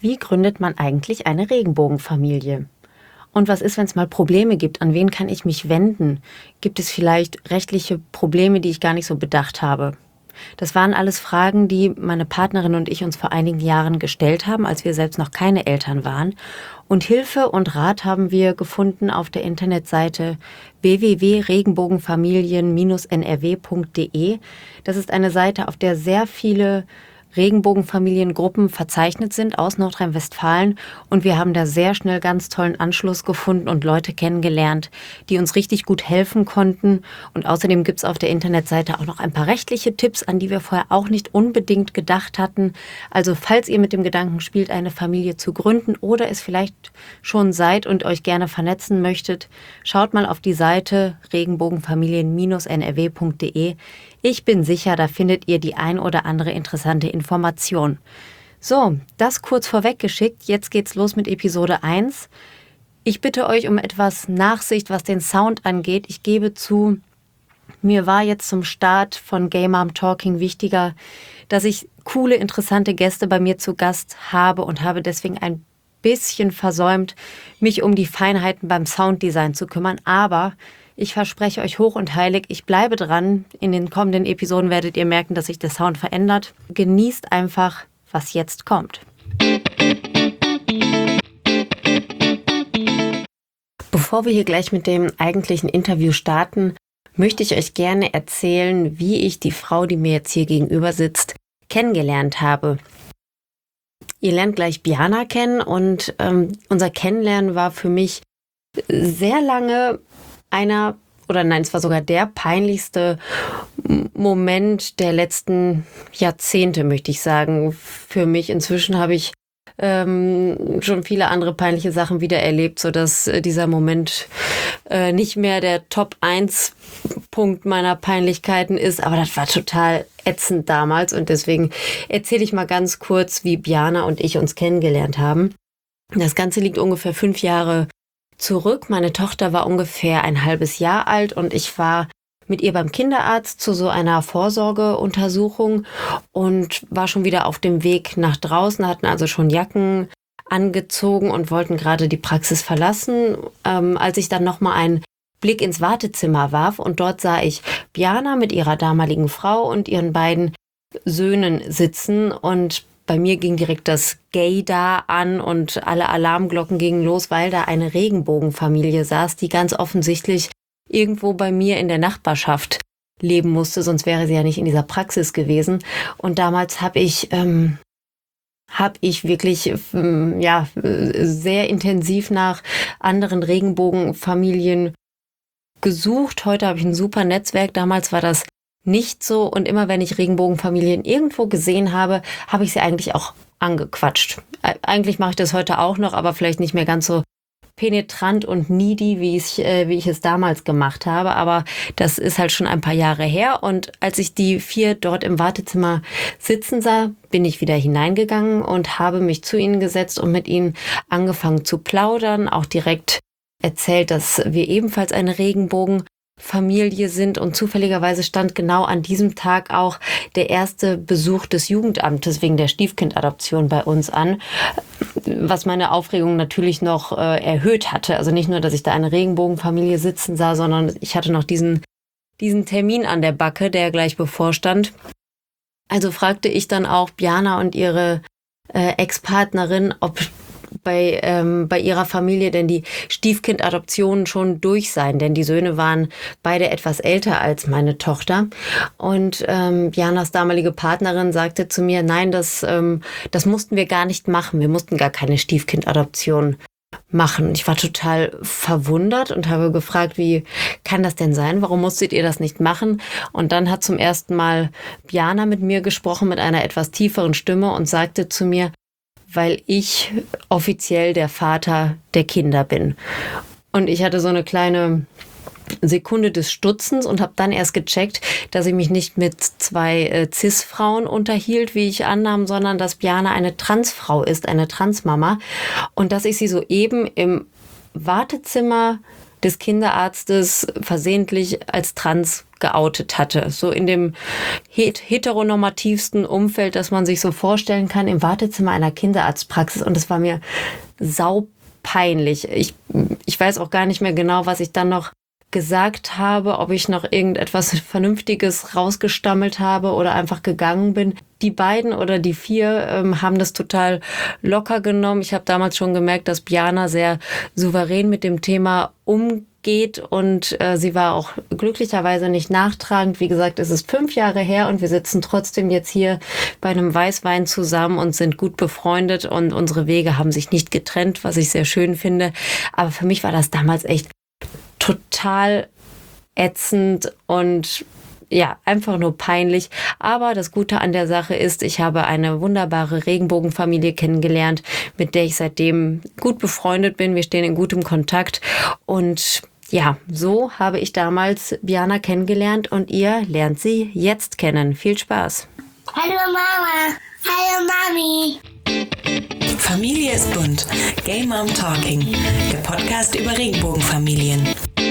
Wie gründet man eigentlich eine Regenbogenfamilie? Und was ist, wenn es mal Probleme gibt? An wen kann ich mich wenden? Gibt es vielleicht rechtliche Probleme, die ich gar nicht so bedacht habe? Das waren alles Fragen, die meine Partnerin und ich uns vor einigen Jahren gestellt haben, als wir selbst noch keine Eltern waren. Und Hilfe und Rat haben wir gefunden auf der Internetseite www.regenbogenfamilien-nrw.de. Das ist eine Seite, auf der sehr viele Regenbogenfamiliengruppen verzeichnet sind aus Nordrhein-Westfalen. Und wir haben da sehr schnell ganz tollen Anschluss gefunden und Leute kennengelernt, die uns richtig gut helfen konnten. Und außerdem gibt es auf der Internetseite auch noch ein paar rechtliche Tipps, an die wir vorher auch nicht unbedingt gedacht hatten. Also falls ihr mit dem Gedanken spielt, eine Familie zu gründen oder es vielleicht schon seid und euch gerne vernetzen möchtet, schaut mal auf die Seite regenbogenfamilien-nrw.de. Ich bin sicher, da findet ihr die ein oder andere interessante Information. So, das kurz vorweggeschickt. Jetzt geht's los mit Episode 1. Ich bitte euch um etwas Nachsicht, was den Sound angeht. Ich gebe zu, mir war jetzt zum Start von Gay Mom Talking wichtiger, dass ich coole, interessante Gäste bei mir zu Gast habe und habe deswegen ein bisschen versäumt, mich um die Feinheiten beim Sounddesign zu kümmern. Aber ich verspreche euch hoch und heilig, ich bleibe dran. In den kommenden Episoden werdet ihr merken, dass sich der Sound verändert. Genießt einfach, was jetzt kommt. Bevor wir hier gleich mit dem eigentlichen Interview starten, möchte ich euch gerne erzählen, wie ich die Frau, die mir jetzt hier gegenüber sitzt, kennengelernt habe. Ihr lernt gleich Biana kennen und unser Kennenlernen war für mich sehr lange es war sogar der peinlichste Moment der letzten Jahrzehnte, möchte ich sagen, für mich. Inzwischen habe ich schon viele andere peinliche Sachen wieder erlebt, sodass dieser Moment nicht mehr der Top-1-Punkt meiner Peinlichkeiten ist. Aber das war total ätzend damals und deswegen erzähle ich mal ganz kurz, wie Biana und ich uns kennengelernt haben. Das Ganze liegt ungefähr 5 Jahre zurück. Meine Tochter war ungefähr ein halbes Jahr alt und ich war mit ihr beim Kinderarzt zu so einer Vorsorgeuntersuchung und war schon wieder auf dem Weg nach draußen, hatten also schon Jacken angezogen und wollten gerade die Praxis verlassen, als ich dann nochmal einen Blick ins Wartezimmer warf und dort sah ich Biana mit ihrer damaligen Frau und ihren beiden Söhnen sitzen und bei mir ging direkt das Gaydar an und alle Alarmglocken gingen los, weil da eine Regenbogenfamilie saß, die ganz offensichtlich irgendwo bei mir in der Nachbarschaft leben musste, sonst wäre sie ja nicht in dieser Praxis gewesen. Und damals habe ich wirklich sehr intensiv nach anderen Regenbogenfamilien gesucht. Heute habe ich ein super Netzwerk. Damals war das nicht so. Und immer wenn ich Regenbogenfamilien irgendwo gesehen habe, habe ich sie eigentlich auch angequatscht. Eigentlich mache ich das heute auch noch, aber vielleicht nicht mehr ganz so penetrant und needy, wie ich es damals gemacht habe. Aber das ist halt schon ein paar Jahre her. Und als ich die 4 dort im Wartezimmer sitzen sah, bin ich wieder hineingegangen und habe mich zu ihnen gesetzt und mit ihnen angefangen zu plaudern. Auch direkt erzählt, dass wir ebenfalls eine Regenbogenfamilie sind und zufälligerweise stand genau an diesem Tag auch der erste Besuch des Jugendamtes wegen der Stiefkindadoption bei uns an, was meine Aufregung natürlich noch erhöht hatte. Also nicht nur, dass ich da eine Regenbogenfamilie sitzen sah, sondern ich hatte noch diesen Termin an der Backe, der gleich bevorstand. Also fragte ich dann auch Biana und ihre Ex-Partnerin, ob bei ihrer Familie denn die Stiefkindadoptionen schon durch seien, denn die Söhne waren beide etwas älter als meine Tochter. Und Bianas damalige Partnerin sagte zu mir, nein, das mussten wir gar nicht machen. Wir mussten gar keine Stiefkindadoption machen. Ich war total verwundert und habe gefragt, wie kann das denn sein? Warum musstet ihr das nicht machen? Und dann hat zum ersten Mal Biana mit mir gesprochen mit einer etwas tieferen Stimme und sagte zu mir, weil ich offiziell der Vater der Kinder bin. Und ich hatte so eine kleine Sekunde des Stutzens und habe dann erst gecheckt, dass ich mich nicht mit 2 Cis-Frauen unterhielt, wie ich annahm, sondern dass Biana eine Transfrau ist, eine Transmama. Und dass ich sie soeben im Wartezimmer des Kinderarztes versehentlich als trans geoutet hatte. So in dem heteronormativsten Umfeld, das man sich so vorstellen kann, im Wartezimmer einer Kinderarztpraxis. Und das war mir saupeinlich. Ich weiß auch gar nicht mehr genau, was ich dann noch gesagt habe, ob ich noch irgendetwas Vernünftiges rausgestammelt habe oder einfach gegangen bin. Die beiden oder die vier haben das total locker genommen. Ich habe damals schon gemerkt, dass Bjana sehr souverän mit dem Thema umgeht und sie war auch glücklicherweise nicht nachtragend. Wie gesagt, es ist 5 Jahre her und wir sitzen trotzdem jetzt hier bei einem Weißwein zusammen und sind gut befreundet und unsere Wege haben sich nicht getrennt, was ich sehr schön finde. Aber für mich war das damals echt total ätzend und ja, einfach nur peinlich. Aber das Gute an der Sache ist, ich habe eine wunderbare Regenbogenfamilie kennengelernt, mit der ich seitdem gut befreundet bin. Wir stehen in gutem Kontakt und ja, so habe ich damals Bjana kennengelernt und ihr lernt sie jetzt kennen. Viel Spaß. Hallo Mama. Hallo Mami. Familie ist bunt. Gay Mom Talking. Der Podcast über Regenbogenfamilien.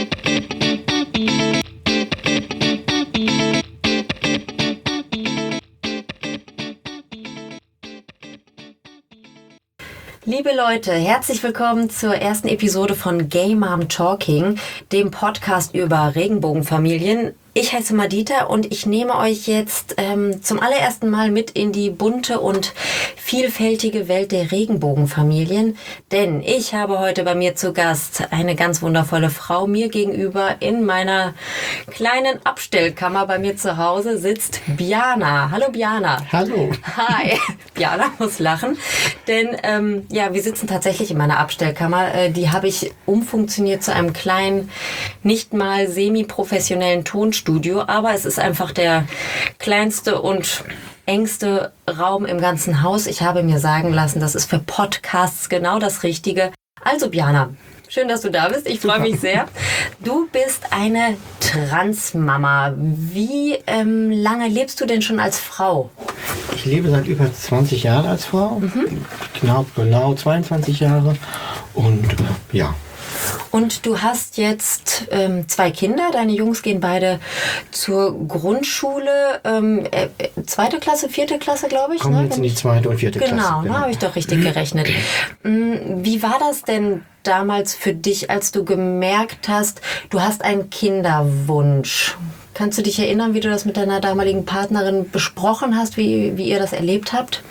Liebe Leute, herzlich willkommen zur ersten Episode von Gay Mom Talking, dem Podcast über Regenbogenfamilien. Ich heiße Madita und ich nehme euch jetzt zum allerersten Mal mit in die bunte und vielfältige Welt der Regenbogenfamilien. Denn ich habe heute bei mir zu Gast eine ganz wundervolle Frau. Mir gegenüber in meiner kleinen Abstellkammer bei mir zu Hause sitzt Bjana. Hallo Bjana. Hallo. Hi. Bjana muss lachen, denn ja, wir sitzen tatsächlich in meiner Abstellkammer. Die habe ich umfunktioniert zu einem kleinen, nicht mal semi-professionellen Tonstudio, aber es ist einfach der kleinste und engste Raum im ganzen Haus. Ich habe mir sagen lassen, das ist für Podcasts genau das Richtige. Also Bjana, schön, dass du da bist. Ich freue mich sehr. Du bist eine Transmama. Wie lange lebst du denn schon als Frau? Ich lebe seit über 20 Jahren als Frau. Genau 22 Jahre. Und ja. Und du hast jetzt 2 Kinder. Deine Jungs gehen beide zur Grundschule. 2. Klasse, 4. Klasse, glaube ich. Kommen jetzt in die 2. und 4. Klasse. Genau, habe ich doch richtig gerechnet. Wie war das denn damals für dich, als du gemerkt hast, du hast einen Kinderwunsch? Kannst du dich erinnern, wie du das mit deiner damaligen Partnerin besprochen hast, wie ihr das erlebt habt?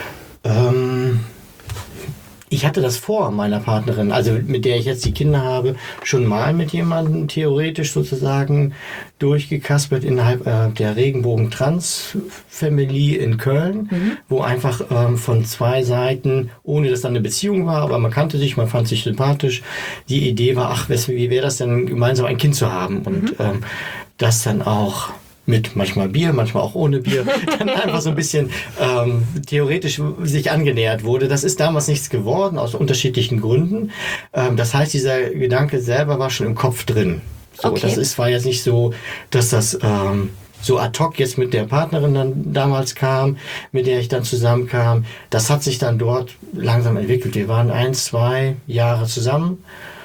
Ich hatte das vor meiner Partnerin, also mit der ich jetzt die Kinder habe, schon mal mit jemandem theoretisch sozusagen durchgekaspert innerhalb der Regenbogen-Trans-Family in Köln, wo einfach von 2 Seiten, ohne dass dann eine Beziehung war, aber man kannte sich, man fand sich sympathisch, die Idee war, ach, wie wäre das denn, gemeinsam ein Kind zu haben und das dann auch mit manchmal Bier, manchmal auch ohne Bier, dann einfach so ein bisschen theoretisch sich angenähert wurde. Das ist damals nichts geworden, aus unterschiedlichen Gründen. Das heißt, dieser Gedanke selber war schon im Kopf drin. So, okay. War jetzt nicht so, dass das so ad hoc jetzt mit der Partnerin dann damals kam, mit der ich dann zusammenkam. Das hat sich dann dort langsam entwickelt. Wir waren 1-2 Jahre zusammen.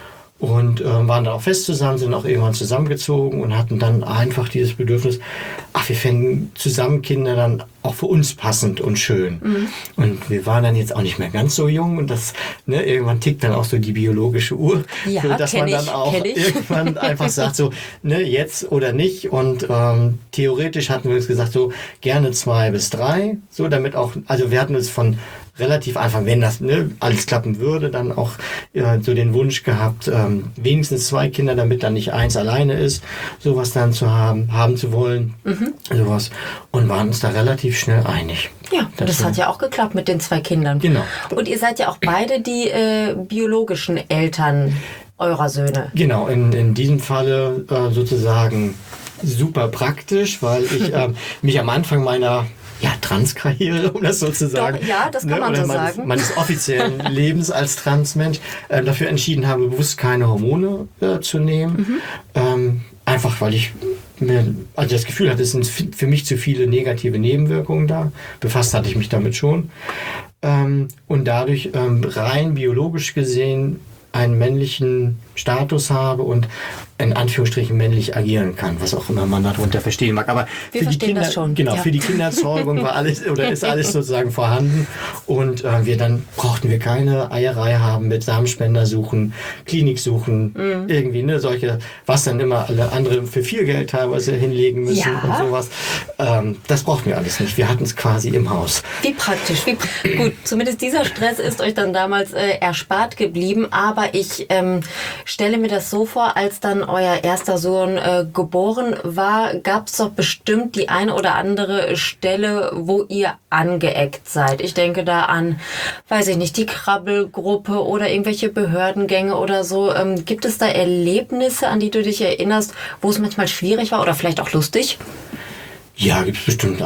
Und waren dann auch fest zusammen, sind auch irgendwann zusammengezogen und hatten dann einfach dieses Bedürfnis, ach, wir fänden zusammen Kinder dann auch für uns passend und schön. Und wir waren dann jetzt auch nicht mehr ganz so jung und das, irgendwann tickt dann auch so die biologische Uhr, Ja, so, dass man dann auch irgendwann einfach sagt so, jetzt oder nicht. Und theoretisch hatten wir uns gesagt, so gerne 2 bis 3, so damit auch, also wir hatten uns von relativ einfach, wenn das alles klappen würde, dann auch so den Wunsch gehabt, wenigstens 2 Kinder, damit dann nicht 1 alleine ist, sowas dann zu haben zu wollen, sowas. Und waren uns da relativ schnell einig. Ja, das hat ja auch geklappt mit den 2 Kindern. Genau. Und ihr seid ja auch beide die biologischen Eltern eurer Söhne. Genau, in diesem Falle sozusagen super praktisch, weil ich mich am Anfang meiner Trans-Karriere, um das so zu sagen. Doch, ja, das kann man so sagen. Meines offiziellen Lebens als Transmensch dafür entschieden habe, bewusst keine Hormone zu nehmen. Einfach, weil ich das Gefühl hatte, es sind für mich zu viele negative Nebenwirkungen da. Befasst hatte ich mich damit schon. Und dadurch rein biologisch gesehen einen männlichen Status habe und in Anführungsstrichen männlich agieren kann, was auch immer man darunter verstehen mag. Aber wir für die verstehen Kinder, das schon. genau, Ja. für die Kinderzeugung war alles oder ist alles sozusagen vorhanden und brauchten wir keine Eierei haben mit Samenspender suchen, Klinik suchen, irgendwie solche, was dann immer alle anderen für viel Geld teilweise hinlegen müssen Ja. und sowas. Das brauchten wir alles nicht. Wir hatten es quasi im Haus. Wie praktisch. Gut, zumindest dieser Stress ist euch dann damals erspart geblieben, aber ich stelle mir das so vor, als dann euer erster Sohn geboren war, gab es doch bestimmt die eine oder andere Stelle, wo ihr angeeckt seid. Ich denke da an, weiß ich nicht, die Krabbelgruppe oder irgendwelche Behördengänge oder so. Gibt es da Erlebnisse, an die du dich erinnerst, wo es manchmal schwierig war oder vielleicht auch lustig? Ja, gibt's bestimmt.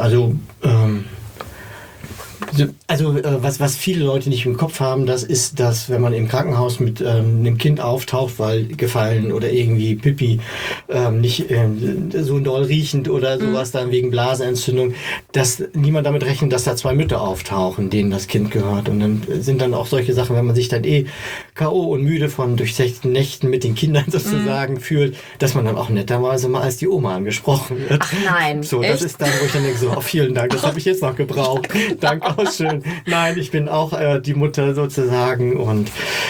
Was viele Leute nicht im Kopf haben, das ist, dass wenn man im Krankenhaus mit einem Kind auftaucht, weil gefallen oder irgendwie Pipi nicht so doll riechend oder sowas dann wegen Blasenentzündung, dass niemand damit rechnet, dass da zwei Mütter auftauchen, denen das Kind gehört. Und dann sind dann auch solche Sachen, wenn man sich dann K.O. und müde von durchzechten Nächten mit den Kindern sozusagen fühlt, dass man dann auch netterweise mal als die Oma angesprochen wird. Ach nein, So, echt? das ist dann, wo ich dann denke, so, vielen Dank, das habe ich jetzt noch gebraucht. Danke, auch schön. Nein, ich bin auch die Mutter sozusagen und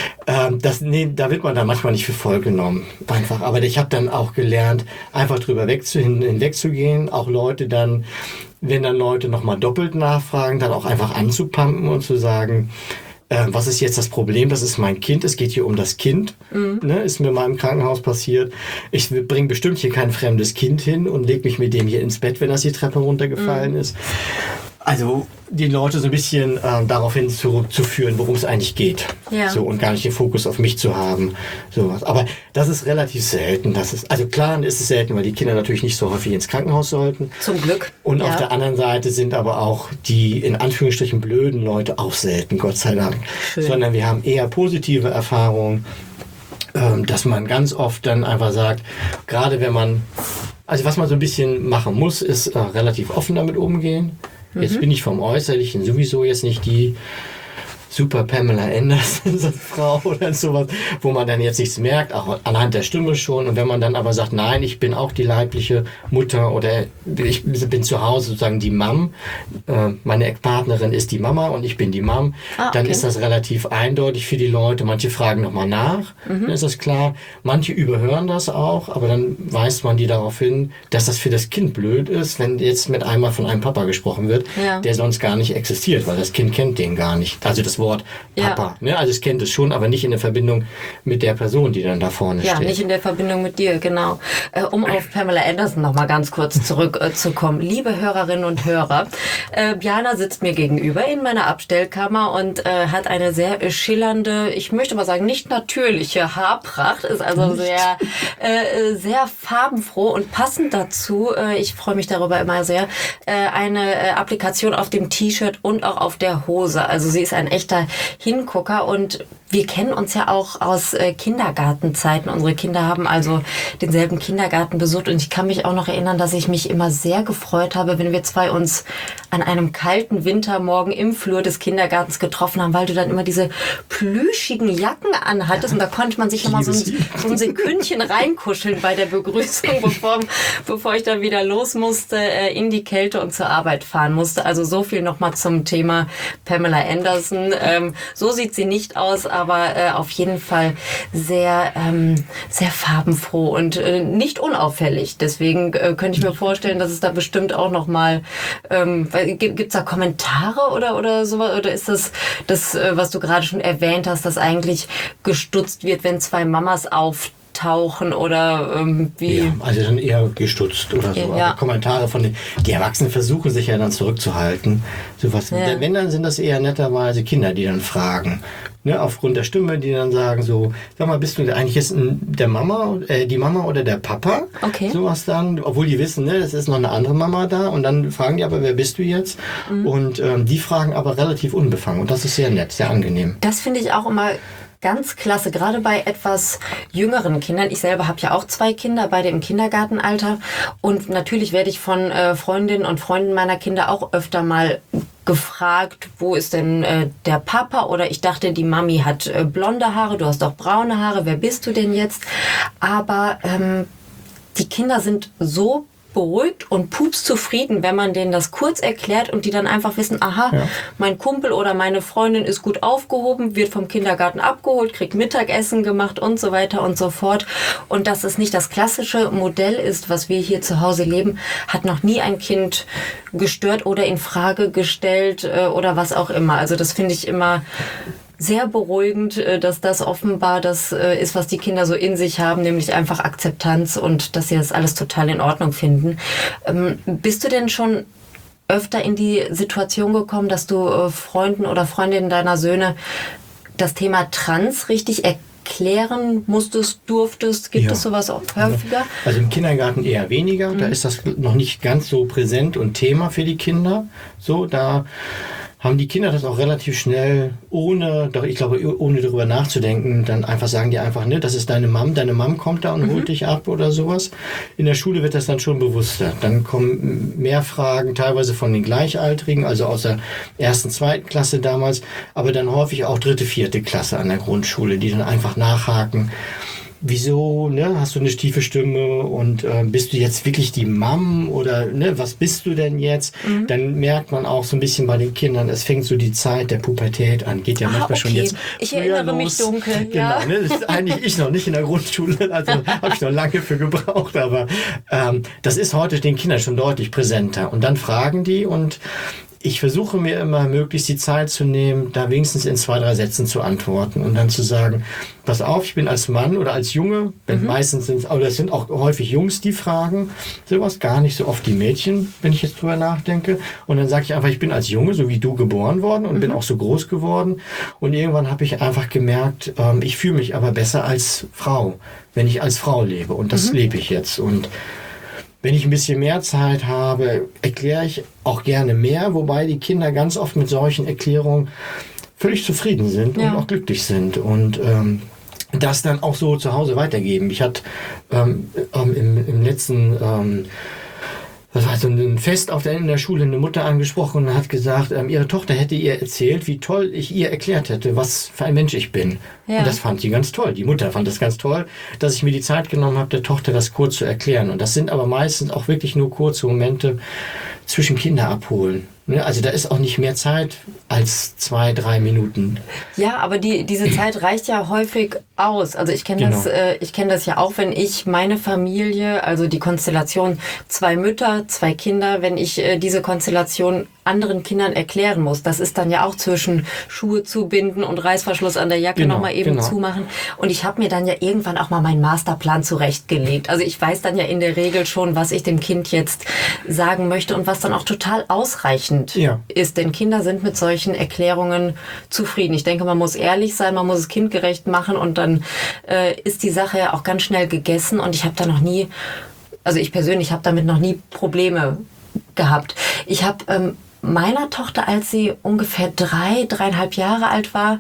da wird man dann manchmal nicht für voll genommen. Einfach. Aber ich habe dann auch gelernt, einfach drüber hinwegzugehen, auch Leute dann, wenn dann Leute nochmal doppelt nachfragen, dann auch einfach anzupumpen und zu sagen, was ist jetzt das Problem? Das ist mein Kind. Es geht hier um das Kind. Ne, ist mir mal im Krankenhaus passiert. Ich bringe bestimmt hier kein fremdes Kind hin und lege mich mit dem hier ins Bett, wenn das die Treppe runtergefallen ist. Also die Leute so ein bisschen daraufhin zurückzuführen, worum es eigentlich geht. Ja. So, und gar nicht den Fokus auf mich zu haben. Sowas. Aber das ist relativ selten. Also klar ist es selten, weil die Kinder natürlich nicht so häufig ins Krankenhaus sollten. Zum Glück. Und Ja. auf der anderen Seite sind aber auch die in Anführungsstrichen blöden Leute auch selten, Gott sei Dank. Schön. Sondern wir haben eher positive Erfahrungen, dass man ganz oft dann einfach sagt, gerade wenn man, also was man so ein bisschen machen muss, ist relativ offen damit umgehen. Jetzt bin ich vom Äußerlichen sowieso jetzt nicht die super Pamela Anderson, so eine Frau oder sowas, wo man dann jetzt nichts merkt, auch anhand der Stimme schon. Und wenn man dann aber sagt, nein, ich bin auch die leibliche Mutter oder ich bin zu Hause sozusagen die Mom, meine Ex-Partnerin ist die Mama und ich bin die Mom, dann ist das relativ eindeutig für die Leute. Manche fragen nochmal nach, dann ist das klar. Manche überhören das auch, aber dann weist man die darauf hin, dass das für das Kind blöd ist, wenn jetzt mit einmal von einem Papa gesprochen wird, der sonst gar nicht existiert, weil das Kind kennt den gar nicht. Also das Wort Papa. Ne? Also es kennt es schon, aber nicht in der Verbindung mit der Person, die dann da vorne steht. Ja, nicht in der Verbindung mit dir, genau. Um auf Pamela Anderson noch mal ganz kurz zurückzukommen. Liebe Hörerinnen und Hörer, Bjana sitzt mir gegenüber in meiner Abstellkammer und hat eine sehr schillernde, ich möchte mal sagen, nicht natürliche Haarpracht, ist also sehr farbenfroh und passend dazu, ich freue mich darüber immer sehr, eine Applikation auf dem T-Shirt und auch auf der Hose. Also sie ist ein echter Hingucker und wir kennen uns ja auch aus Kindergartenzeiten. Unsere Kinder haben also denselben Kindergarten besucht und ich kann mich auch noch erinnern, dass ich mich immer sehr gefreut habe, wenn wir zwei uns an einem kalten Wintermorgen im Flur des Kindergartens getroffen haben, weil du dann immer diese plüschigen Jacken anhattest und da konnte man sich nochmal so ein Sekündchen reinkuscheln bei der Begrüßung, bevor ich dann wieder los musste, in die Kälte und zur Arbeit fahren musste. Also so viel nochmal zum Thema Pamela Anderson. So sieht sie nicht aus, aber auf jeden Fall sehr farbenfroh und nicht unauffällig. Deswegen könnte ich mir vorstellen, dass es da bestimmt auch nochmal, gibt's da Kommentare oder sowas? Oder ist das, was du gerade schon erwähnt hast, dass eigentlich gestutzt wird, wenn zwei Mamas auftauchen oder wie? Ja, also dann eher gestutzt oder so. Ja. Aber Kommentare die Erwachsenen versuchen sich ja dann zurückzuhalten. Sowas. Ja. Wenn, dann sind das eher netterweise Kinder, die dann fragen. Ne, aufgrund der Stimme, die dann sagen so, sag mal, bist du eigentlich jetzt die Mama oder der Papa? Okay. Sowas dann, obwohl die wissen, ne, es ist noch eine andere Mama da und dann fragen die aber, wer bist du jetzt? Und die fragen aber relativ unbefangen und das ist sehr nett, sehr angenehm. Das finde ich auch immer ganz klasse, gerade bei etwas jüngeren Kindern. Ich selber habe ja auch 2 Kinder, beide im Kindergartenalter. Und natürlich werde ich von Freundinnen und Freunden meiner Kinder auch öfter mal gefragt, wo ist denn der Papa? Oder ich dachte, die Mami hat blonde Haare, du hast doch braune Haare, wer bist du denn jetzt? Aber die Kinder sind so beruhigt und pupszufrieden, wenn man denen das kurz erklärt und die dann einfach wissen, aha, mein Kumpel oder meine Freundin ist gut aufgehoben, wird vom Kindergarten abgeholt, kriegt Mittagessen gemacht und so weiter und so fort. Und dass es nicht das klassische Modell ist, was wir hier zu Hause leben, hat noch nie ein Kind gestört oder in Frage gestellt oder was auch immer. Also das finde ich immer sehr beruhigend, dass das offenbar das ist, was die Kinder so in sich haben, nämlich einfach Akzeptanz und dass sie das alles total in Ordnung finden. Bist du denn schon öfter in die Situation gekommen, dass du Freunden oder Freundinnen deiner Söhne das Thema Trans richtig erklären musstest, durftest? Gibt es sowas auch häufiger? Also im Kindergarten eher weniger. Da ist das noch nicht ganz so präsent und Thema für die Kinder. So, da haben die Kinder das auch relativ schnell, ohne darüber nachzudenken, dann einfach sagen die einfach, ne, das ist deine Mom kommt da und holt dich ab oder sowas. In der Schule wird das dann schon bewusster. Dann kommen mehr Fragen, teilweise von den Gleichaltrigen, also aus der 1., 2. Klasse damals, aber dann häufig auch 3., 4. Klasse an der Grundschule, die dann einfach nachhaken. Wieso, ne, hast du eine tiefe Stimme und bist du jetzt wirklich die Mom oder ne, was bist du denn jetzt? Dann merkt man auch so ein bisschen bei den Kindern, es fängt so die Zeit der Pubertät an, geht ja manchmal schon jetzt. Ich erinnere mich dunkel, genau, ne, das ist eigentlich ich noch nicht in der Grundschule, also habe ich noch lange für gebraucht, aber das ist heute den Kindern schon deutlich präsenter. Und dann fragen die und ich versuche mir immer möglichst die Zeit zu nehmen, da wenigstens in 2, 3 Sätzen zu antworten und dann zu sagen, pass auf, ich bin als Mann oder als Junge, meistens sind es auch häufig Jungs, die fragen, sowas, gar nicht so oft die Mädchen, wenn ich jetzt drüber nachdenke. Und dann sage ich einfach, ich bin als Junge, so wie du, geboren worden und bin auch so groß geworden. Und irgendwann habe ich einfach gemerkt, ich fühle mich aber besser als Frau, wenn ich als Frau lebe. Und das lebe ich jetzt. Und wenn ich ein bisschen mehr Zeit habe, erkläre ich auch gerne mehr, wobei die Kinder ganz oft mit solchen Erklärungen völlig zufrieden sind und auch glücklich sind und das dann auch so zu Hause weitergeben. Ich hatte im letzten das war so ein Fest in der Schule, eine Mutter angesprochen und hat gesagt, ihre Tochter hätte ihr erzählt, wie toll ich ihr erklärt hätte, was für ein Mensch ich bin. Ja. Und das fand sie ganz toll. Die Mutter fand das ganz toll, dass ich mir die Zeit genommen habe, der Tochter das kurz zu erklären. Und das sind aber meistens auch wirklich nur kurze Momente zwischen Kinder abholen. Also da ist auch nicht mehr Zeit als 2, 3 Minuten. Ja, aber diese Zeit reicht ja häufig aus. Also ich kenne das ja auch, wenn ich meine Familie, also die Konstellation 2 Mütter, 2 Kinder, wenn ich diese Konstellation anderen Kindern erklären muss. Das ist dann ja auch zwischen Schuhe zubinden und Reißverschluss an der Jacke nochmal eben zumachen. Und ich habe mir dann ja irgendwann auch mal meinen Masterplan zurechtgelegt. Also ich weiß dann ja in der Regel schon, was ich dem Kind jetzt sagen möchte und was dann auch total ausreichend ist. Denn Kinder sind mit solchen Erklärungen zufrieden. Ich denke, man muss ehrlich sein, man muss es kindgerecht machen und dann ist die Sache ja auch ganz schnell gegessen. Und ich habe da ich persönlich habe damit noch nie Probleme gehabt. Ich habe meiner Tochter, als sie ungefähr 3,5 Jahre alt war,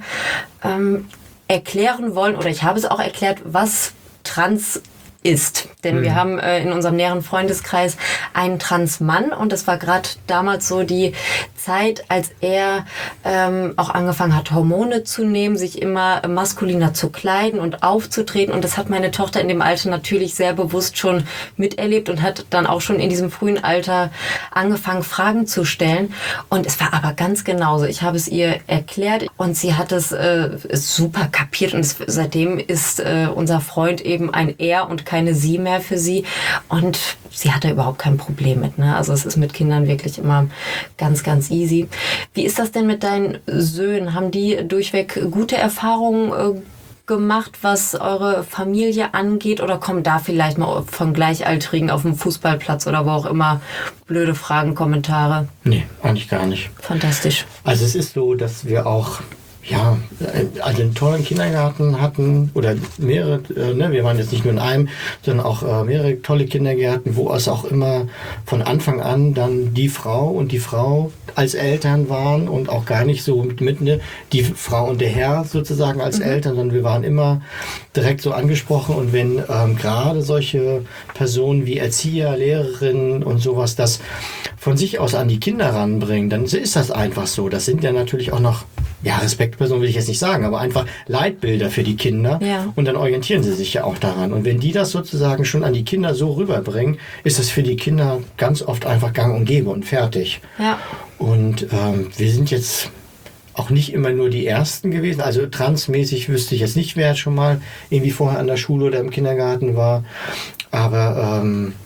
erklären wollen, oder ich habe es auch erklärt, was Trans ist. Denn wir haben in unserem näheren Freundeskreis einen Transmann und das war gerade damals so die Zeit, als er auch angefangen hat, Hormone zu nehmen, sich immer maskuliner zu kleiden und aufzutreten. Und das hat meine Tochter in dem Alter natürlich sehr bewusst schon miterlebt und hat dann auch schon in diesem frühen Alter angefangen, Fragen zu stellen. Und es war aber ganz genauso. Ich habe es ihr erklärt und sie hat es super kapiert. Und seitdem ist unser Freund eben ein Er und keine Sie mehr für sie. Und sie hat da überhaupt kein Problem mit. Ne? Also es ist mit Kindern wirklich immer ganz, ganz easy. Wie ist das denn mit deinen Söhnen? Haben die durchweg gute Erfahrungen gemacht, was eure Familie angeht? Oder kommen da vielleicht mal von Gleichaltrigen auf dem Fußballplatz oder wo auch immer blöde Fragen, Kommentare? Nee, eigentlich gar nicht. Fantastisch. Also es ist so, dass wir auch also einen tollen Kindergarten hatten oder mehrere, wir waren jetzt nicht nur in einem, sondern auch mehrere tolle Kindergärten, wo es auch immer von Anfang an dann die Frau als Eltern waren und auch gar nicht so die Frau und der Herr sozusagen als Eltern, sondern wir waren immer direkt so angesprochen und wenn gerade solche Personen wie Erzieher, Lehrerinnen und sowas das von sich aus an die Kinder ranbringen, dann ist das einfach so. Das sind ja natürlich auch noch Respektpersonen will ich jetzt nicht sagen, aber einfach Leitbilder für die Kinder und dann orientieren sie sich ja auch daran. Und wenn die das sozusagen schon an die Kinder so rüberbringen, ist das für die Kinder ganz oft einfach gang und gäbe und fertig. Ja. Und wir sind jetzt auch nicht immer nur die Ersten gewesen, also transmäßig wüsste ich jetzt nicht, wer schon mal irgendwie vorher an der Schule oder im Kindergarten war, aber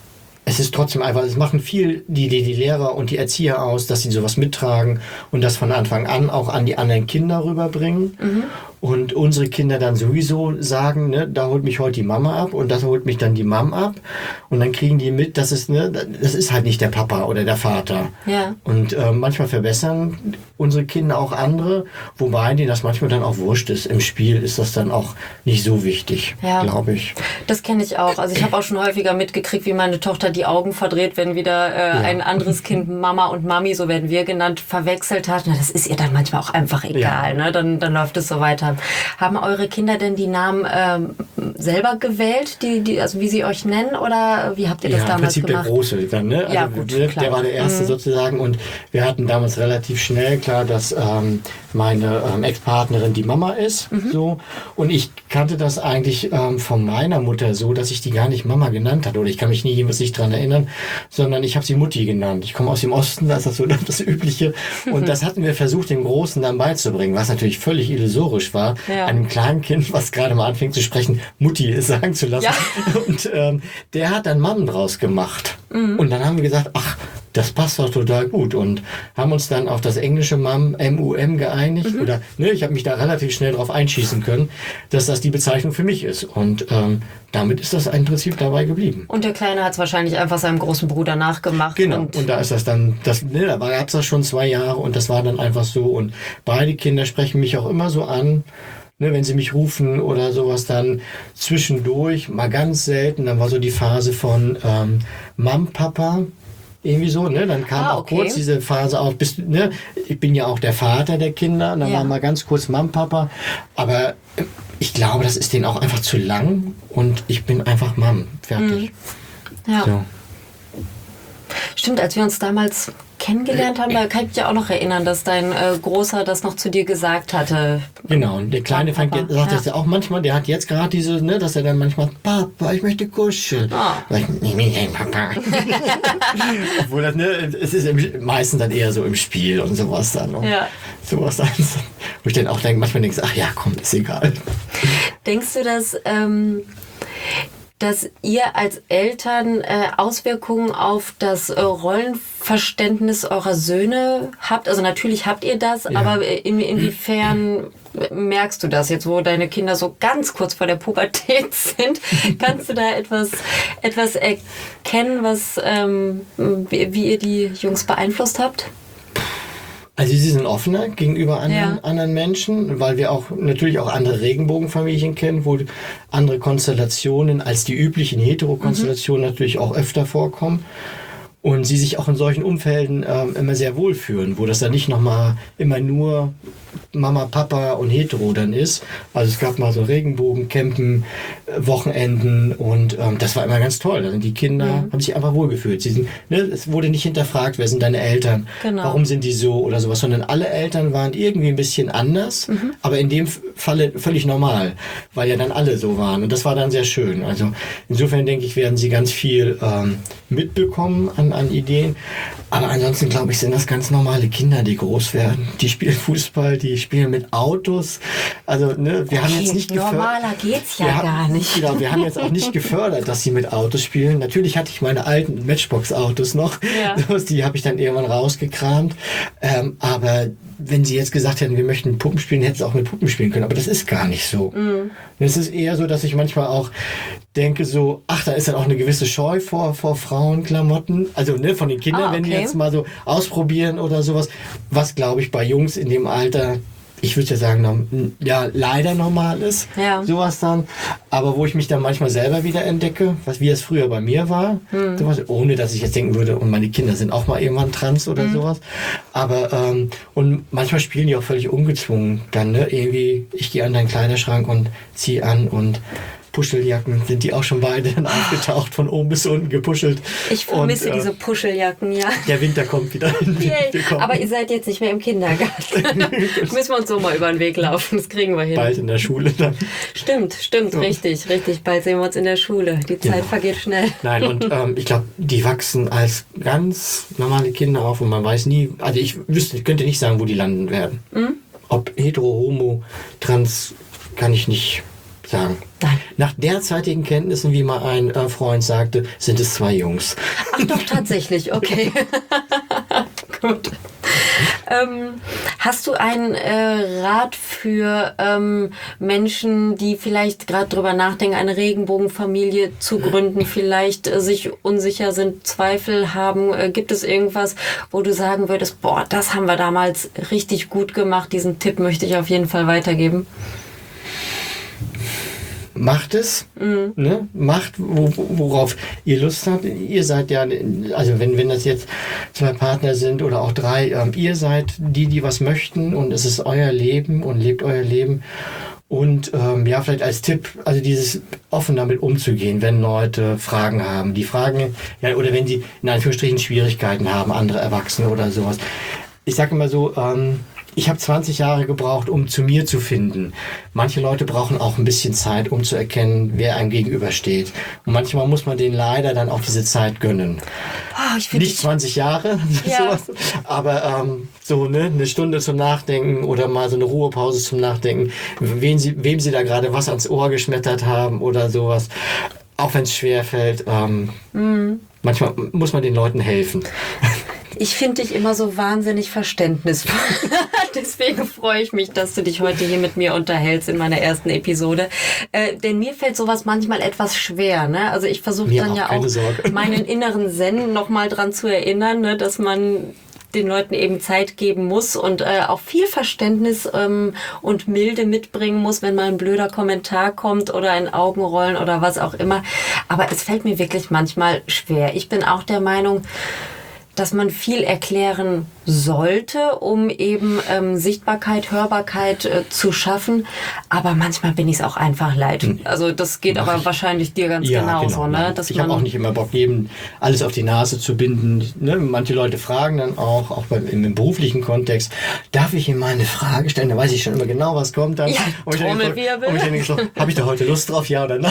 es ist trotzdem einfach, es machen viel die Lehrer und die Erzieher aus, dass sie sowas mittragen und das von Anfang an auch an die anderen Kinder rüberbringen. Und unsere Kinder dann sowieso sagen, da holt mich heute die Mama ab und das holt mich dann die Mom ab. Und dann kriegen die mit, das ist halt nicht der Papa oder der Vater. Ja. Und manchmal verbessern unsere Kinder auch andere, wobei denen das manchmal dann auch wurscht ist. Im Spiel ist das dann auch nicht so wichtig, glaube ich. Das kenne ich auch. Also ich habe auch schon häufiger mitgekriegt, wie meine Tochter die Augen verdreht, wenn wieder ein anderes Kind Mama und Mami, so werden wir genannt, verwechselt hat. Na, das ist ihr dann manchmal auch einfach egal. Ne? Dann läuft es so weiter. Haben eure Kinder denn die Namen selber gewählt, also wie sie euch nennen, oder wie habt ihr das damals gemacht? Im Prinzip der Große dann, ne? Ja, also, gut, der war der Erste sozusagen und wir hatten damals relativ schnell klar, dass meine Ex-Partnerin die Mama ist, so. Und ich kannte das eigentlich von meiner Mutter so, dass ich die gar nicht Mama genannt hatte, oder ich kann mich nie jemals nicht dran erinnern, sondern ich habe sie Mutti genannt. Ich komme aus dem Osten, da ist das so das Übliche und das hatten wir versucht, dem Großen dann beizubringen, was natürlich völlig illusorisch war, einem kleinen Kind, was gerade mal anfängt zu sprechen, Mutti sagen zu lassen. Ja. Und der hat dann Mom draus gemacht. Und dann haben wir gesagt, ach, das passt doch total gut und haben uns dann auf das englische MUM geeinigt. Oder ich habe mich da relativ schnell drauf einschießen können, dass das die Bezeichnung für mich ist. Und damit ist das im Prinzip dabei geblieben. Und der Kleine hat es wahrscheinlich einfach seinem großen Bruder nachgemacht. Genau, und da ist das dann, da gab es das schon 2 Jahre und das war dann einfach so. Und beide Kinder sprechen mich auch immer so an. Wenn sie mich rufen oder sowas, dann zwischendurch, mal ganz selten, dann war so die Phase von Mom, Papa, irgendwie so, dann kam auch kurz diese Phase auf, ich bin ja auch der Vater der Kinder, und dann war mal ganz kurz Mom, Papa, aber ich glaube, das ist denen auch einfach zu lang und ich bin einfach Mom, fertig. Ja. So. Stimmt, als wir uns damals kennengelernt haben, da kann ich mich ja auch noch erinnern, dass dein Großer das noch zu dir gesagt hatte. Genau, und der Kleine sagt das ja auch manchmal, der hat jetzt gerade diese, dass er dann manchmal, Papa, ich möchte kuscheln. Sag ich, nee, Papa. Obwohl das, es ist meistens dann eher so im Spiel und sowas dann. Und sowas dann. Wo ich dann auch manchmal denke, ach ja, komm, ist egal. Denkst du, dass ihr als Eltern Auswirkungen auf das Rollenverständnis eurer Söhne habt? Also natürlich habt ihr das, aber inwiefern merkst du das jetzt, wo deine Kinder so ganz kurz vor der Pubertät sind? Kannst du da etwas erkennen, wie ihr die Jungs beeinflusst habt? Also sie sind offener gegenüber anderen Menschen, weil wir auch natürlich auch andere Regenbogenfamilien kennen, wo andere Konstellationen als die üblichen Heterokonstellationen natürlich auch öfter vorkommen. Und sie sich auch in solchen Umfelden immer sehr wohlfühlen, wo das dann nicht nochmal immer nur Mama, Papa und Hetero dann ist. Also es gab mal so Regenbogencampen, Wochenenden und das war immer ganz toll. Da sind die Kinder, haben sich einfach wohlgefühlt. Sie sind, es wurde nicht hinterfragt, wer sind deine Eltern, warum sind die so oder sowas, sondern alle Eltern waren irgendwie ein bisschen anders, aber in dem Falle völlig normal, weil ja dann alle so waren und das war dann sehr schön. Also insofern denke ich, werden sie ganz viel mitbekommen an Ideen. Aber ansonsten, glaube ich, sind das ganz normale Kinder, die groß werden. Die spielen Fußball, die spielen mit Autos. Also, wir haben jetzt nicht gefördert. Normaler geht's ja gar nicht. Genau, wir haben jetzt auch nicht gefördert, dass sie mit Autos spielen. Natürlich hatte ich meine alten Matchbox-Autos noch. Ja. Die habe ich dann irgendwann rausgekramt. Aber wenn sie jetzt gesagt hätten, wir möchten Puppen spielen, hätten sie auch mit Puppen spielen können. Aber das ist gar nicht so. Es ist eher so, dass ich manchmal auch denke so, ach, da ist dann auch eine gewisse Scheu vor Frauenklamotten. Also von den Kindern, wenn die jetzt mal so ausprobieren oder sowas. Was, glaube ich, bei Jungs in dem Alter, ich würde ja sagen, ja, leider normal ist, sowas dann. Aber wo ich mich dann manchmal selber wieder entdecke, wie es früher bei mir war, sowas, ohne dass ich jetzt denken würde, und meine Kinder sind auch mal irgendwann trans oder sowas. Aber, und manchmal spielen die auch völlig ungezwungen dann, ne? Irgendwie, ich gehe an deinen Kleiderschrank und ziehe an und Puscheljacken sind die auch schon beide dann aufgetaucht, von oben bis unten gepuschelt. Ich vermisse diese Puscheljacken, ja. Der Winter kommt wieder. Aber ihr seid jetzt nicht mehr im Kindergarten. Müssen wir uns so mal über den Weg laufen, das kriegen wir hin. Bald in der Schule dann. Stimmt, so. richtig. Bald sehen wir uns in der Schule. Die Zeit vergeht schnell. Nein, und ich glaube, die wachsen als ganz normale Kinder auf und man weiß nie, also ich könnte nicht sagen, wo die landen werden. Ob hetero, homo, trans, kann ich nicht sagen. Nein. Nach derzeitigen Kenntnissen, wie mal ein Freund sagte, sind es 2 Jungs. Ach doch, tatsächlich, okay. Gut. Hast du einen Rat für Menschen, die vielleicht gerade drüber nachdenken, eine Regenbogenfamilie zu gründen, vielleicht sich unsicher sind, Zweifel haben? Gibt es irgendwas, wo du sagen würdest, boah, das haben wir damals richtig gut gemacht, diesen Tipp möchte ich auf jeden Fall weitergeben? Macht es, ne? Macht, worauf ihr Lust habt. Ihr seid ja, also wenn das jetzt 2 Partner sind oder auch 3, ihr seid die was möchten und es ist euer Leben und lebt euer Leben. Und ja, vielleicht als Tipp, also dieses offen damit umzugehen, wenn Leute Fragen haben. Die Fragen, ja, oder wenn sie in Anführungsstrichen Schwierigkeiten haben, andere Erwachsene oder sowas. Ich sage immer so, ich habe 20 Jahre gebraucht, um zu mir zu finden. Manche Leute brauchen auch ein bisschen Zeit, um zu erkennen, wer einem gegenübersteht. Und manchmal muss man denen leider dann auch diese Zeit gönnen. Oh, nicht 20 Jahre, sowas, aber so eine Stunde zum Nachdenken oder mal so eine Ruhepause zum Nachdenken, wem sie da gerade was ans Ohr geschmettert haben oder sowas. Auch wenn es schwer fällt, manchmal muss man den Leuten helfen. Ich finde dich immer so wahnsinnig verständnisvoll. Deswegen freue ich mich, dass du dich heute hier mit mir unterhältst in meiner ersten Episode. Denn mir fällt sowas manchmal etwas schwer. Ne? Also ich versuche dann ja auch meinen inneren Zen nochmal dran zu erinnern, ne? Dass man den Leuten eben Zeit geben muss und auch viel Verständnis und Milde mitbringen muss, wenn mal ein blöder Kommentar kommt oder ein Augenrollen oder was auch immer. Aber es fällt mir wirklich manchmal schwer. Ich bin auch der Meinung, dass man viel erklären sollte, um eben Sichtbarkeit, Hörbarkeit zu schaffen. Aber manchmal bin ich es auch einfach leid. Also das geht aber wahrscheinlich dir ganz genauso. Genau. Ne? Dass ich habe auch nicht immer Bock, jedem alles auf die Nase zu binden. Ne? Manche Leute fragen dann auch im beruflichen Kontext, darf ich Ihnen mal eine Frage stellen? Da weiß ich schon immer genau, was kommt dann. Ja, Trommelwirbel. Und ich denke so, habe ich da heute Lust drauf, ja oder nein?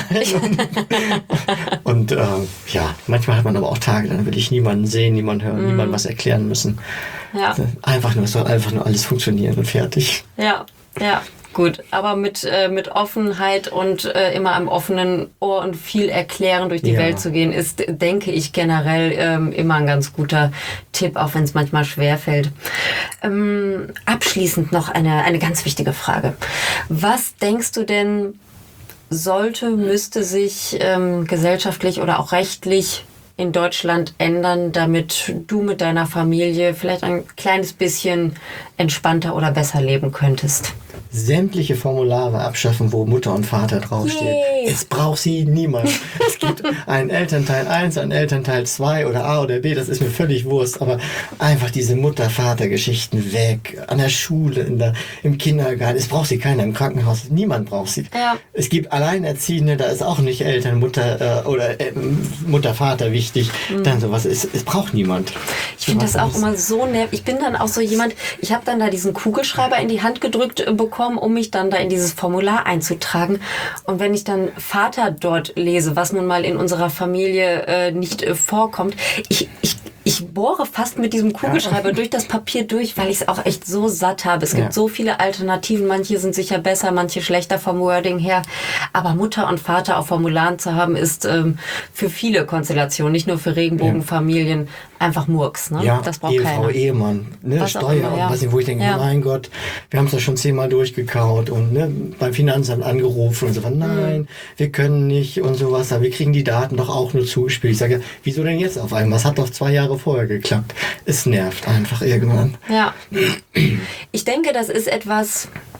Und ja, manchmal hat man aber auch Tage, dann will ich niemanden sehen, niemanden hören, niemandem was erklären müssen. Ja. Es soll einfach nur alles funktionieren und fertig. Ja, gut. Aber mit Offenheit und immer am offenen Ohr und viel erklären durch die Welt zu gehen, ist, denke ich, generell immer ein ganz guter Tipp, auch wenn es manchmal schwerfällt. Abschließend noch eine ganz wichtige Frage. Was denkst du denn, müsste sich gesellschaftlich oder auch rechtlich in Deutschland ändern, damit du mit deiner Familie vielleicht ein kleines bisschen entspannter oder besser leben könntest? Sämtliche Formulare abschaffen, wo Mutter und Vater draufsteht. Es braucht sie niemand. Es gibt einen Elternteil 1, einen Elternteil 2 oder A oder B, das ist mir völlig Wurst, aber einfach diese Mutter-Vater-Geschichten weg. An der Schule, im Kindergarten. Es braucht sie keiner, im Krankenhaus. Niemand braucht sie. Ja. Es gibt Alleinerziehende, da ist auch nicht Eltern, Mutter oder Mutter-Vater wichtig. Dann sowas. Es braucht niemand. Ich finde das auch immer so nervig. Ich bin dann auch so jemand, ich habe dann da diesen Kugelschreiber in die Hand gedrückt bekommen, um mich dann da in dieses Formular einzutragen. Und wenn ich dann Vater dort lese, was nun mal in unserer Familie nicht vorkommt, ich bohre fast mit diesem Kugelschreiber durch das Papier durch, weil ich es auch echt so satt habe. Es gibt so viele Alternativen. Manche sind sicher besser, manche schlechter vom Wording her. Aber Mutter und Vater auf Formularen zu haben, ist für viele Konstellationen, nicht nur für Regenbogenfamilien, einfach Murks. Ne? Ja, das braucht Ehefrau, keiner. Ehemann, ne? Steuer und was, wo ich denke, mein Gott, wir haben es ja schon 10-mal durchgekaut und beim Finanzamt angerufen und so, nein, wir können nicht und sowas, aber wir kriegen die Daten doch auch nur zugespielt. Ich sage, wieso denn jetzt auf einmal? Es hat doch 2 Jahre vorher geklappt. Es nervt einfach irgendwann. Ja. Ich denke, das ist etwas,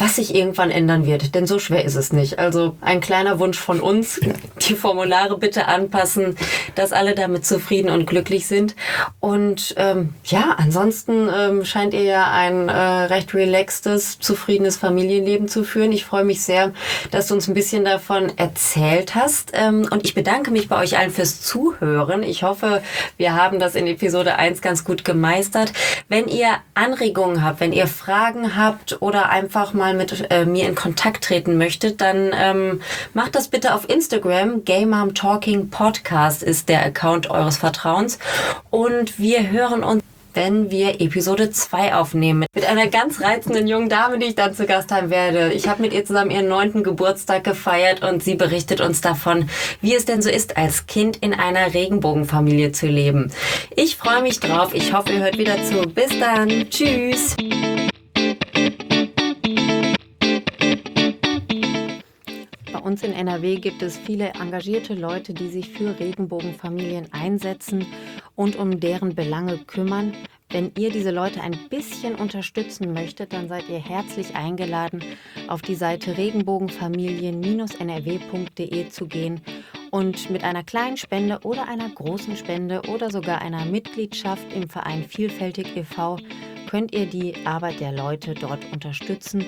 was sich irgendwann ändern wird, denn so schwer ist es nicht. Also ein kleiner Wunsch von uns, die Formulare bitte anpassen, dass alle damit zufrieden und glücklich sind. Und ansonsten scheint ihr ja ein recht relaxtes, zufriedenes Familienleben zu führen. Ich freue mich sehr, dass du uns ein bisschen davon erzählt hast. Und ich bedanke mich bei euch allen fürs Zuhören. Ich hoffe, wir haben das in Episode 1 ganz gut gemeistert. Wenn ihr Anregungen habt, wenn ihr Fragen habt oder einfach mal mit mir in Kontakt treten möchtet, dann macht das bitte auf Instagram. Gay Mom Talking Podcast ist der Account eures Vertrauens. Und wir hören uns, wenn wir Episode 2 aufnehmen. Mit einer ganz reizenden jungen Dame, die ich dann zu Gast haben werde. Ich habe mit ihr zusammen ihren 9. Geburtstag gefeiert und sie berichtet uns davon, wie es denn so ist, als Kind in einer Regenbogenfamilie zu leben. Ich freue mich drauf. Ich hoffe, ihr hört wieder zu. Bis dann. Tschüss. Bei uns in NRW gibt es viele engagierte Leute, die sich für Regenbogenfamilien einsetzen und um deren Belange kümmern. Wenn ihr diese Leute ein bisschen unterstützen möchtet, dann seid ihr herzlich eingeladen, auf die Seite regenbogenfamilien-nrw.de zu gehen und mit einer kleinen Spende oder einer großen Spende oder sogar einer Mitgliedschaft im Verein Vielfältig e.V. könnt ihr die Arbeit der Leute dort unterstützen.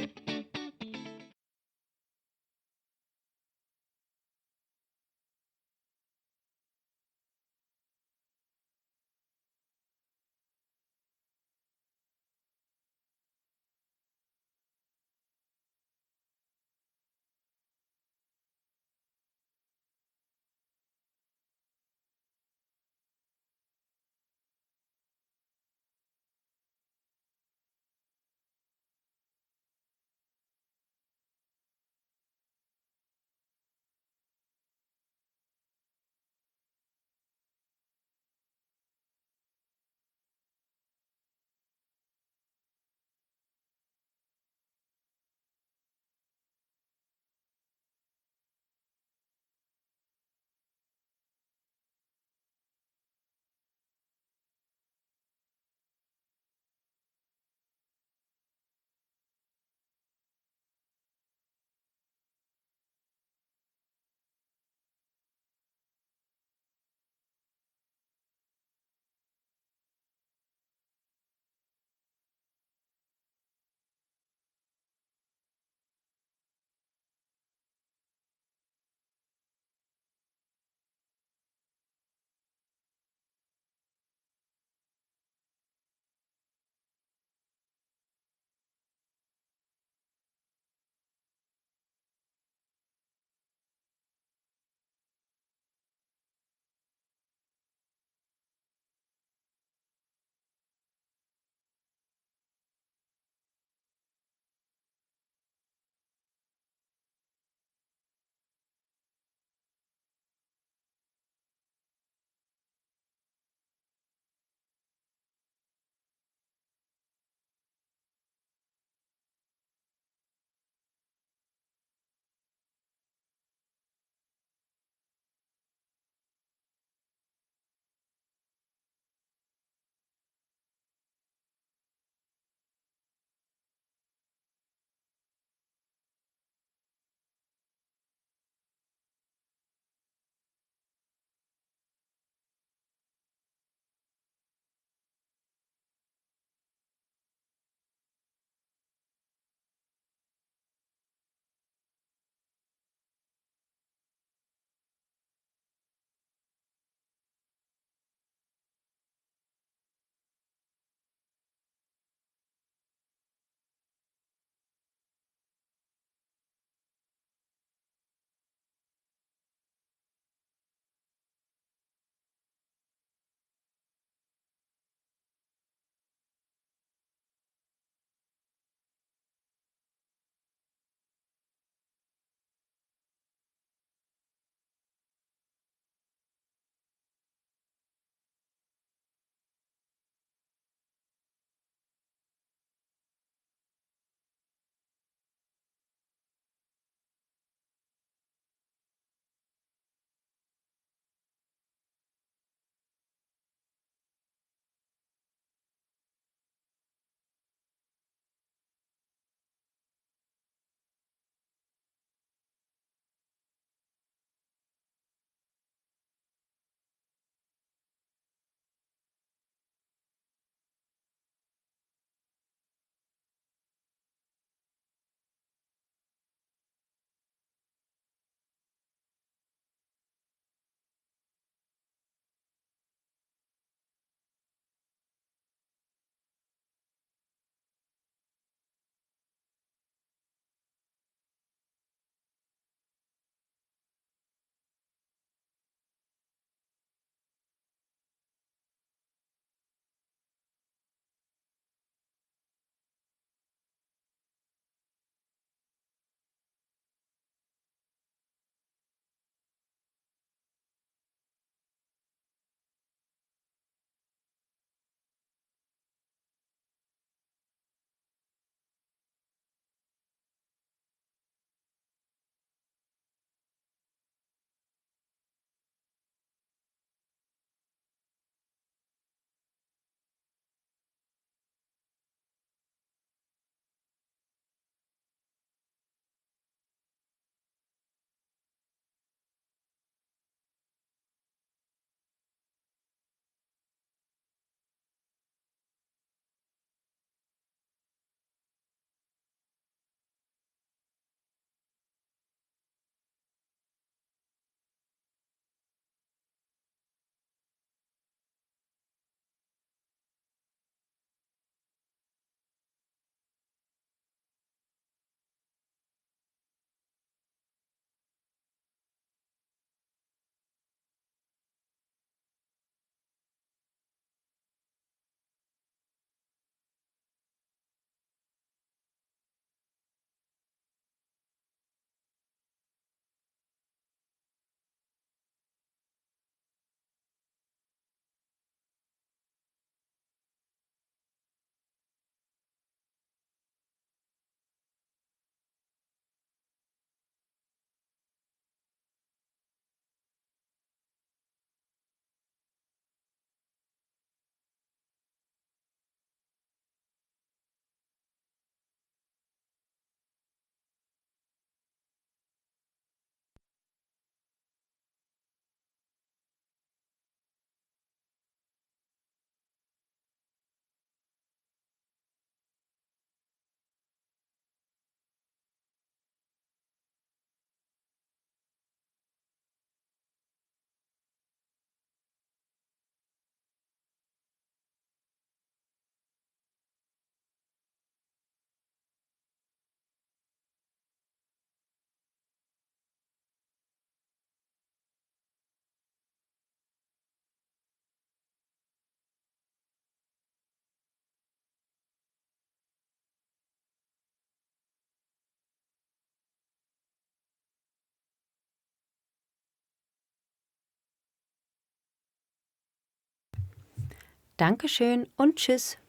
Dankeschön und tschüss.